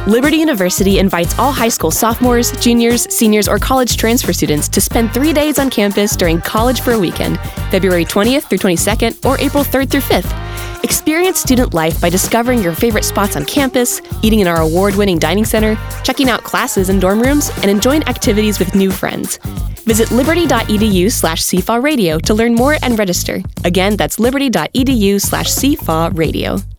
Liberty University invites all high school sophomores, juniors, seniors, or college transfer students to spend 3 days on campus during College for a Weekend, February 20th through 22nd or April 3rd through 5th. Experience student life by discovering your favorite spots on campus, eating in our award-winning dining center, checking out classes in dorm rooms, and enjoying activities with new friends. Visit liberty.edu/CFAW radio to learn more and register. Again, that's liberty.edu/CFAW radio.